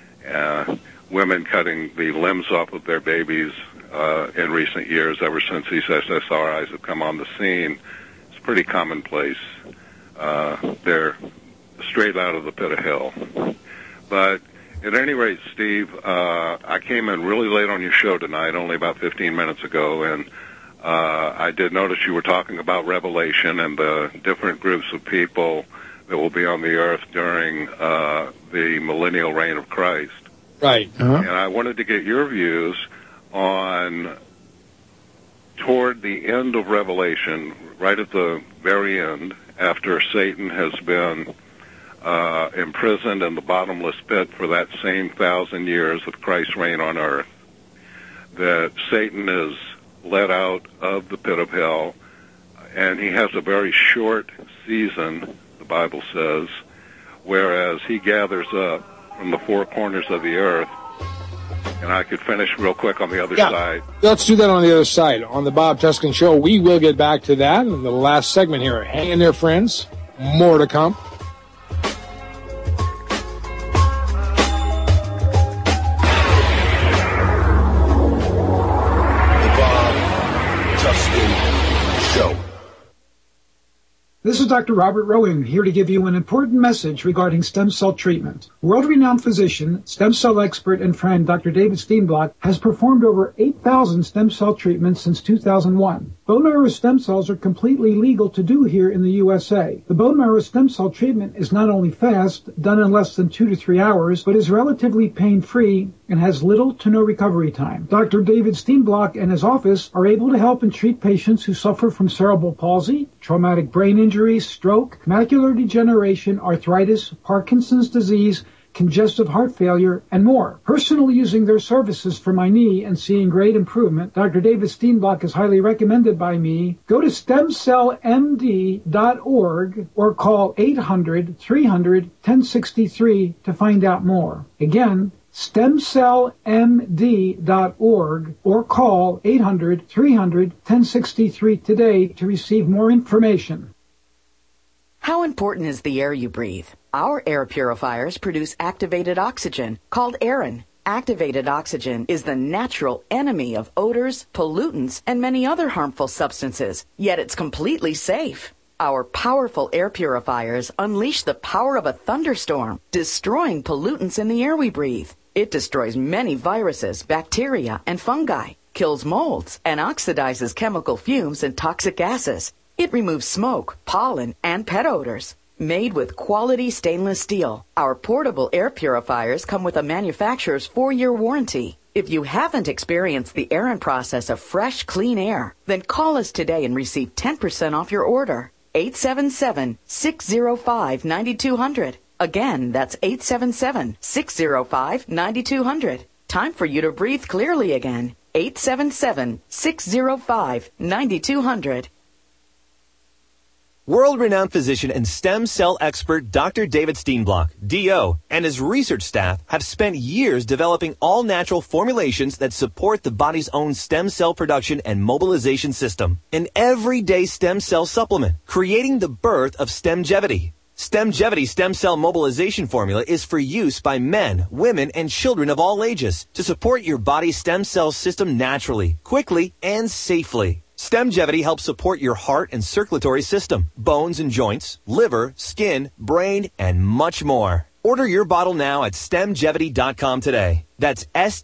Women cutting the limbs off of their babies in recent years, ever since these SSRIs have come on the scene, it's pretty commonplace. They're straight out of the pit of hell. But at any rate, Steve, I came in really late on your show tonight, only about 15 minutes ago, and I did notice you were talking about Revelation and the different groups of people that will be on the earth during the millennial reign of Christ. Right. Uh-huh. And I wanted to get your views on, toward the end of Revelation, right at the very end, after Satan has been imprisoned in the bottomless pit for that same 1,000 years of Christ's reign on earth, that Satan is let out of the pit of hell, and he has a very short season, the Bible says, whereas he gathers up from the four corners of the earth. And I could finish real quick on the other side. Let's do that on the other side. On the Bob Tuscan Show, we will get back to that in the last segment here. Hang in there, friends. More to come. This is Dr. Robert Rowan, here to give you an important message regarding stem cell treatment. World-renowned physician, stem cell expert, and friend Dr. David Steenblock has performed over 8,000 stem cell treatments since 2001. Bone marrow stem cells are completely legal to do here in the USA. The bone marrow stem cell treatment is not only fast, done in less than 2 to 3 hours, but is relatively pain-free and has little to no recovery time. Dr. David Steenblock and his office are able to help and treat patients who suffer from cerebral palsy, traumatic brain injury, stroke, macular degeneration, arthritis, Parkinson's disease, congestive heart failure, and more. Personally using their services for my knee and seeing great improvement, Dr. David Steenblock is highly recommended by me. Go to stemcellmd.org or call 800-300-1063 to find out more. Again, stemcellmd.org or call 800-300-1063 today to receive more information. How important is the air you breathe? Our air purifiers produce activated oxygen, called Aerin. Activated oxygen is the natural enemy of odors, pollutants, and many other harmful substances, yet it's completely safe. Our powerful air purifiers unleash the power of a thunderstorm, destroying pollutants in the air we breathe. It destroys many viruses, bacteria, and fungi, kills molds, and oxidizes chemical fumes and toxic gases. It removes smoke, pollen, and pet odors. Made with quality stainless steel, our portable air purifiers come with a manufacturer's 4-year warranty. If you haven't experienced the Aerin process of fresh, clean air, then call us today and receive 10% off your order. 877-605-9200. Again, that's 877-605-9200. Time for you to breathe clearly again. 877-605-9200. World-renowned physician and stem cell expert Dr. David Steenblock, DO, and his research staff have spent years developing all-natural formulations that support the body's own stem cell production and mobilization system. An everyday stem cell supplement, creating the birth of Stemgevity. Stemgevity stem cell mobilization formula is for use by men, women, and children of all ages to support your body's stem cell system naturally, quickly, and safely. Stemgevity helps support your heart and circulatory system, bones and joints, liver, skin, brain, and much more. Order your bottle now at stemgevity.com today. That's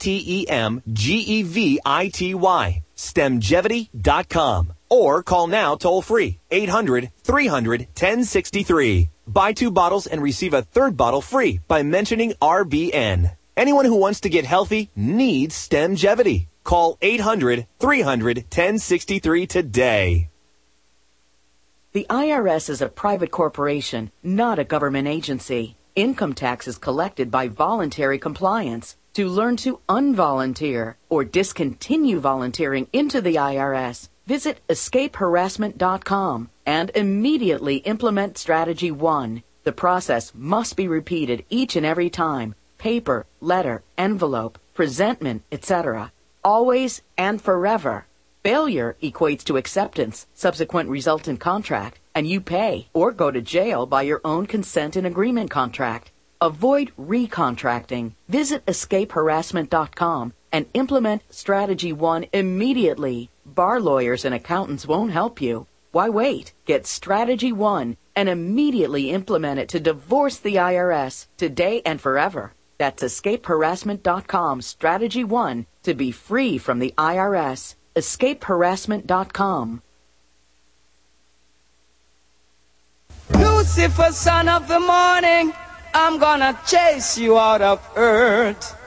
STEMGEVITY, stemgevity.com. Or call now toll-free, 800-300-1063. Buy 2 bottles and receive a 3rd bottle free by mentioning RBN. Anyone who wants to get healthy needs Stemgevity. Call 800-300-1063 today. The IRS is a private corporation, not a government agency. Income tax is collected by voluntary compliance. To learn to unvolunteer or discontinue volunteering into the IRS, visit escapeharassment.com and immediately implement Strategy 1. The process must be repeated each and every time. Paper, letter, envelope, presentment, etc. Always and forever. Failure equates to acceptance, subsequent resultant contract, and you pay or go to jail by your own consent and agreement contract. Avoid recontracting. Visit escapeharassment.com and implement Strategy 1 immediately. Bar lawyers and accountants won't help you. Why wait? Get Strategy 1 and immediately implement it to divorce the IRS today and forever. That's escapeharassment.com, Strategy 1, to be free from the IRS. Escapeharassment.com. Lucifer, son of the morning, I'm gonna chase you out of earth.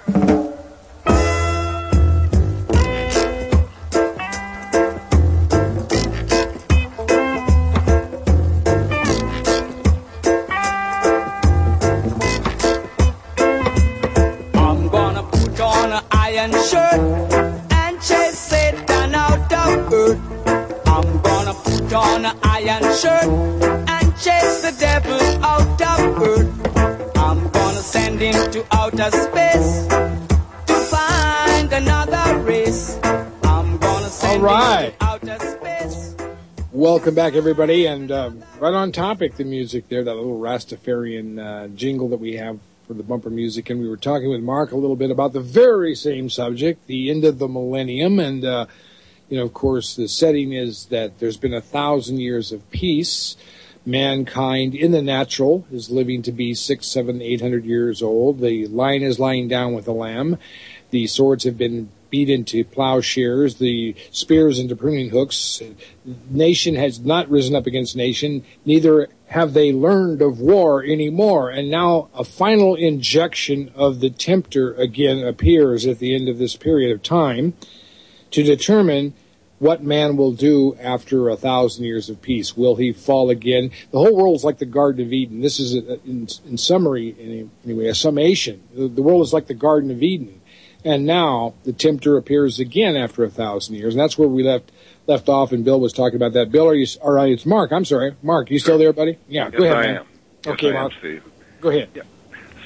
Iron shirt and chase Satan out of earth. I'm gonna put on an iron shirt and chase the devil out of earth. I'm gonna send him to outer space to find another race. I'm gonna send him to outer space. Welcome back, everybody, and right on topic, the music there, that little Rastafarian jingle that we have for the bumper music, and we were talking with Mark a little bit about the very same subject, the end of the millennium, and of course, the setting is that there's been 1,000 years of peace. Mankind in the natural is living to be 600, 700, 800 years old. The lion is lying down with the lamb. The swords have been beat into plowshares, the spears into pruning hooks. Nation has not risen up against nation, neither have they learned of war anymore. And now a final injection of the tempter again appears at the end of this period of time to determine what man will do after 1,000 years of peace. Will he fall again? The whole world is like the Garden of Eden. This is, in summary, anyway, a summation. The world is like the Garden of Eden. And now the tempter appears again after 1,000 years. And that's where we left off, and Bill was talking about that. Bill, it's Mark. I'm sorry. Mark, you still there, buddy? Yeah, yes, go ahead, I man. am. Yes, okay, I Mark. am, Steve. Go ahead. Yeah.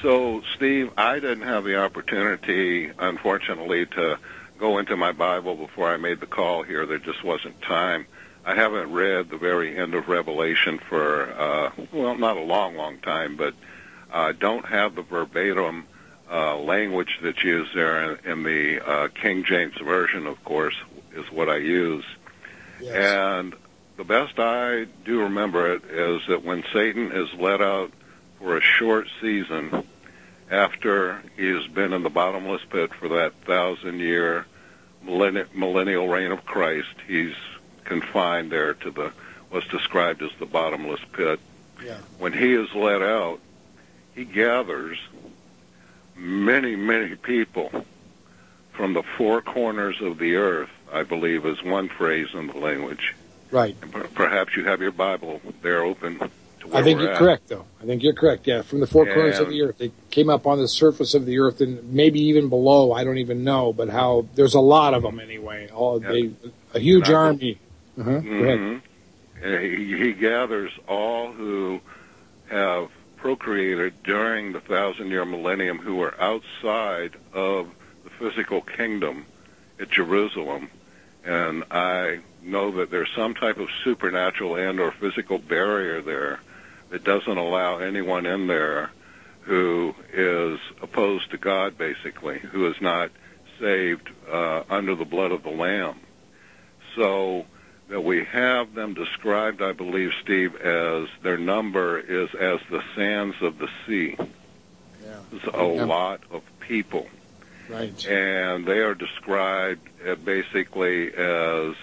So, Steve, I didn't have the opportunity, unfortunately, to go into my Bible before I made the call here. There just wasn't time. I haven't read the very end of Revelation for, not a long time, but don't have the verbatim language that's used there in the King James Version, of course, is what I use. Yes. And the best I do remember it is that when Satan is let out for a short season after he has been in the bottomless pit for that 1,000-year millennial reign of Christ, he's confined there to what's described as the bottomless pit. Yeah. When he is let out, he gathers many, many people from the four corners of the earth, I believe is one phrase in the language. Right. And perhaps you have your Bible there open to where I think you're correct, though. I think you're correct, yeah. From the four corners of the earth. They came up on the surface of the earth and maybe even below, I don't even know, but how there's a lot of them anyway. A huge army. Go ahead. He gathers all who have procreated during the 1,000-year millennium who are outside of the physical kingdom at Jerusalem. And I know that there's some type of supernatural and or physical barrier there that doesn't allow anyone in there who is opposed to God, basically, who is not saved under the blood of the Lamb. So that we have them described, I believe, Steve, as their number is as the sands of the sea. Yeah. It's a lot of people. Right. And they are described basically as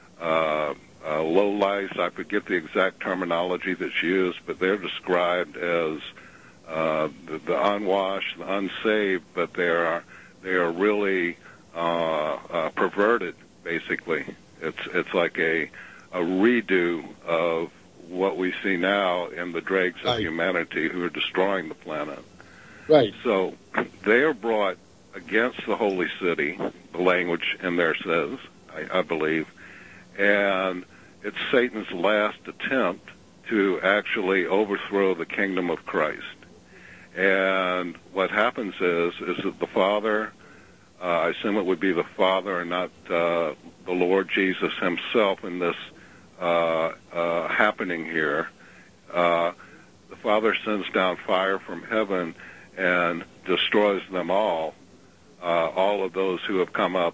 low-life. I forget the exact terminology that's used, but they're described as the unwashed, the unsaved, but they are really perverted, basically. It's like a redo of what we see now in the dregs of humanity who are destroying the planet. Right. So they are brought against the holy city, the language in there says, I believe, and it's Satan's last attempt to actually overthrow the kingdom of Christ. And what happens is that the Father, I assume it would be the Father and not the Lord Jesus himself in this happening here. The Father sends down fire from heaven and destroys them all of those who have come up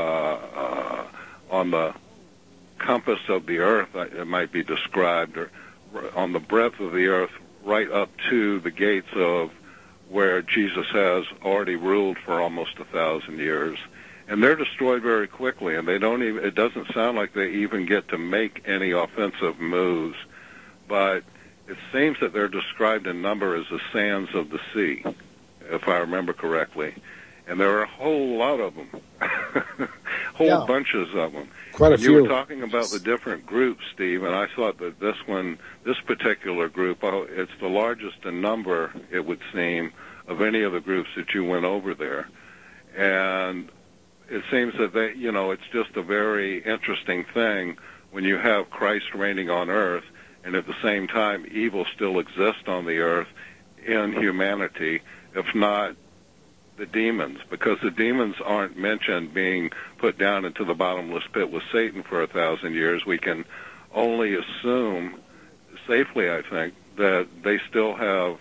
on the compass of the earth, it might be described, or on the breadth of the earth, right up to the gates of where Jesus has already ruled for almost 1,000 years. And they're destroyed very quickly, and it doesn't sound like they even get to make any offensive moves, but it seems that they're described in number as the sands of the sea, if I remember correctly. And there are a whole lot of them, bunches of them. Quite a few. You were talking about the different groups, Steve, and I thought that this particular group, it's the largest in number, it would seem, of any of the groups that you went over there. And it seems that it's just a very interesting thing when you have Christ reigning on earth, and at the same time, evil still exists on the earth in humanity, if not the demons, because the demons aren't mentioned being put down into the bottomless pit with Satan for 1,000 years. We can only assume, safely I think, that they still have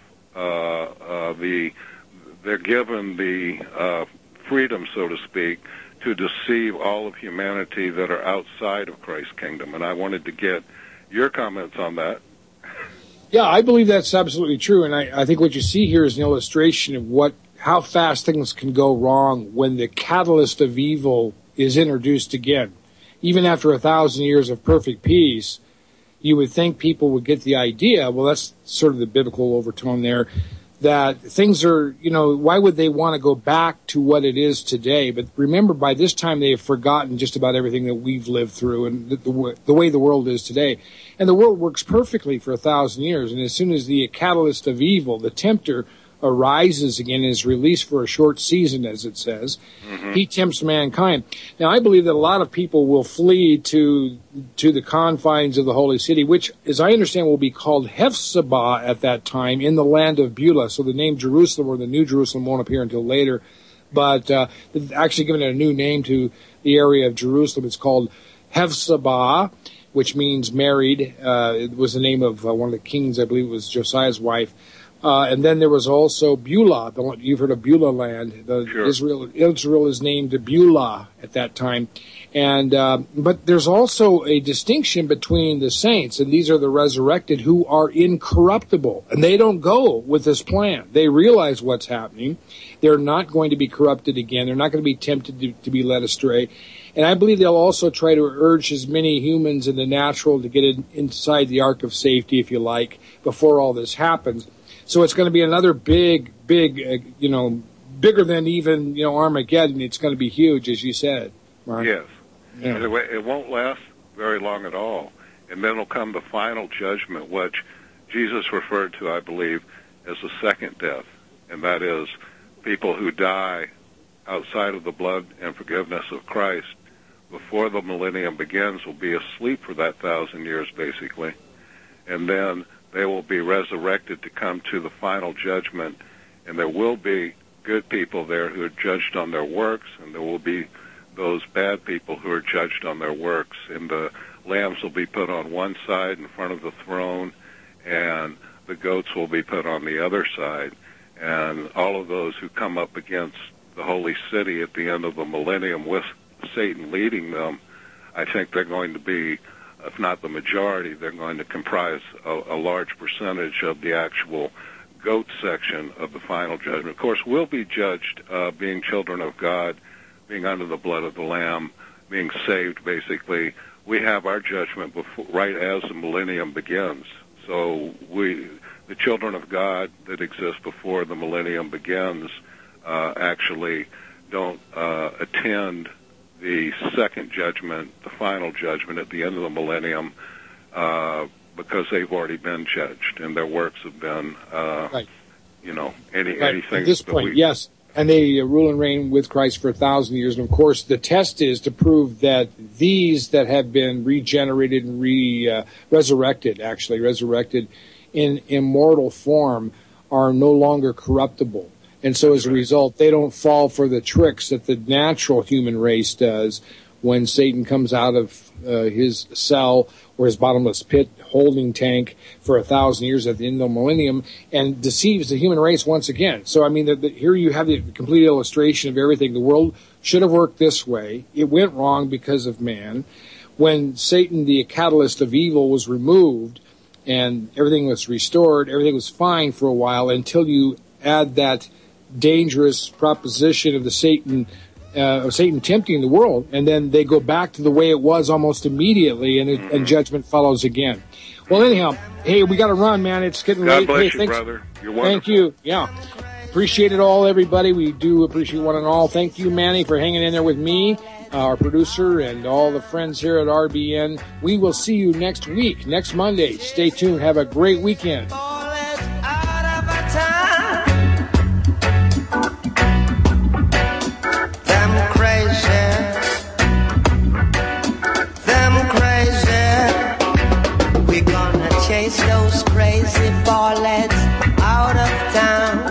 they're given the freedom, so to speak, to deceive all of humanity that are outside of Christ's kingdom. And I wanted to get your comments on that. Yeah, I believe that's absolutely true. And I think what you see here is an illustration of how fast things can go wrong when the catalyst of evil is introduced again. Even after 1,000 years of perfect peace, you would think people would get the idea, well, that's sort of the biblical overtone there, that things are, why would they want to go back to what it is today? But remember, by this time they have forgotten just about everything that we've lived through and the way the world is today. And the world works perfectly for 1,000 years. And as soon as the catalyst of evil, the tempter, arises again and is released for a short season, as it says, he tempts mankind. Now, I believe that a lot of people will flee to the confines of the holy city, which, as I understand, will be called Hephzibah at that time in the land of Beulah. So the name Jerusalem or the New Jerusalem won't appear until later. But they've actually given it a new name to the area of Jerusalem. It's called Hephzibah, which means married. It was the name of one of the kings, I believe it was Josiah's wife. And then there was also Beulah. You've heard of Beulah land. Sure. Israel is named Beulah at that time. And but there's also a distinction between the saints, and these are the resurrected who are incorruptible. And they don't go with this plan. They realize what's happening. They're not going to be corrupted again. They're not going to be tempted to be led astray. And I believe they'll also try to urge as many humans in the natural to get inside the ark of safety, if you like, before all this happens. So it's going to be another big, bigger than even, Armageddon. It's going to be huge, as you said, Mark. Yes. Yeah. It won't last very long at all. And then will come the final judgment, which Jesus referred to, I believe, as the second death. And that is people who die outside of the blood and forgiveness of Christ before the millennium begins will be asleep for that 1,000 years, basically. And then they will be resurrected to come to the final judgment. And there will be good people there who are judged on their works, and there will be those bad people who are judged on their works. And the lambs will be put on one side in front of the throne, and the goats will be put on the other side. And all of those who come up against the holy city at the end of the millennium with Satan leading them, I think they're going to be, if not the majority, they're going to comprise a large percentage of the actual goat section of the final judgment. Of course, we'll be judged being children of God, being under the blood of the Lamb, being saved, basically. We have our judgment right as the millennium begins. So the children of God that exist before the millennium begins, actually don't attend the second judgment, the final judgment at the end of the millennium, because they've already been judged and their works have been, anything. At this point, yes. And they rule and reign with Christ for 1,000 years. And of course, the test is to prove that these that have been regenerated and resurrected in immortal form are no longer corruptible. And so as a result, they don't fall for the tricks that the natural human race does when Satan comes out of his cell or his bottomless pit holding tank for 1,000 years at the end of the millennium and deceives the human race once again. So, I mean, here you have the complete illustration of everything. The world should have worked this way. It went wrong because of man. When Satan, the catalyst of evil, was removed and everything was restored, everything was fine for a while until you add that dangerous proposition of Satan tempting the world, and then they go back to the way it was almost immediately, and judgment follows again. Well, anyhow, hey, we got to run, man. It's getting late. God bless hey, you, brother. You're wonderful. Thank you. Yeah. Appreciate it all, everybody. We do appreciate one and all. Thank you, Manny, for hanging in there with me, our producer, and all the friends here at RBN. We will see you next week, next Monday. Stay tuned. Have a great weekend. Chase those crazy ballets out of town.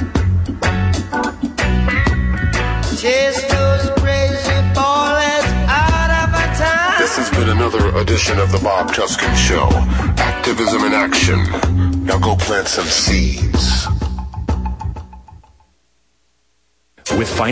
Chase those crazy ballets out of town. This has been another edition of the Bob Tuskin Show. Activism in action. Now go plant some seeds. With